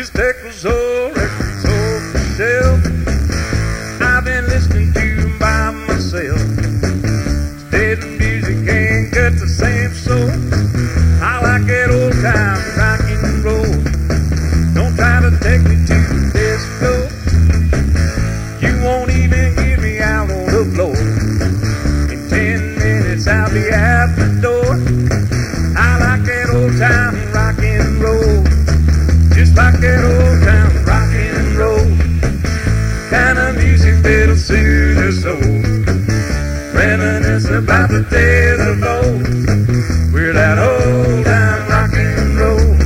This deck was all records off the shelf. I've been listening to them by myself. Dead music ain't got the same soul. I like that old time rock and roll. Don't try to take me to the disco. You won't even get me out on the floor. In 10 minutes I'll be out the door. I like that old time rock and roll. Just like that old time rock and roll. Kind of music that'll soothe your soul. Reminisce about the days of old. We're that old time rock and roll.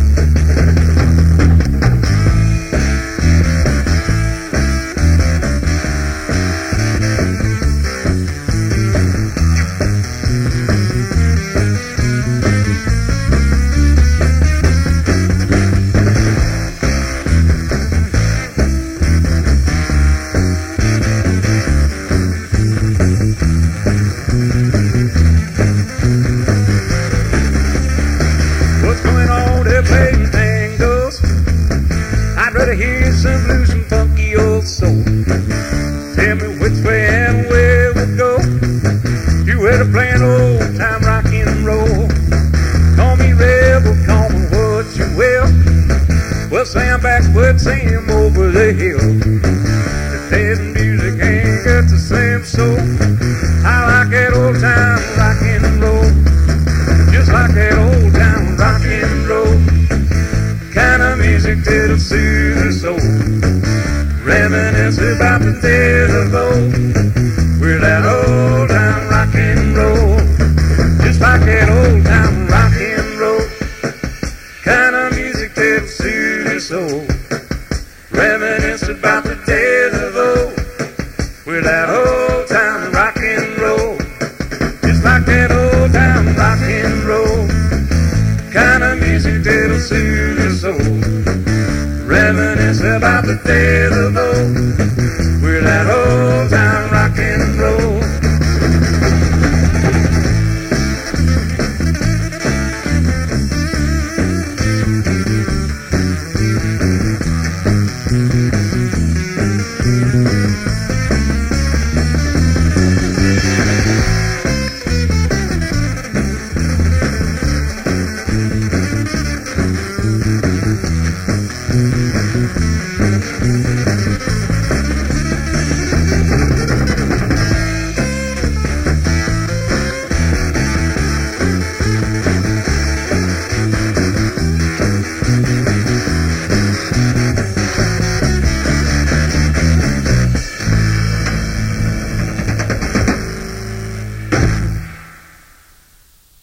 What's going on there playing tangos? I'd rather hear some blues and funky old soul. Tell me which way and where we'll go. You had to play an old time rock and roll. Call me rebel, call me what you will. Well, Sam backward, Sam over the hill. The dead music ain't got the same soul. I like that old time rock and roll. Just like that old time rock and roll. Kind of music that'll soothe the soul. Reminisce about the days of old. We're that old time rock and roll. Just like that old time rock and roll. Kind of music that'll soothe your soul. Reminisce about the days of old. We're that old time rock and roll. Just like that old time rock and roll. Kind of music that'll soothe your soul. Reminisce about the days of old. We're that old time rock and roll.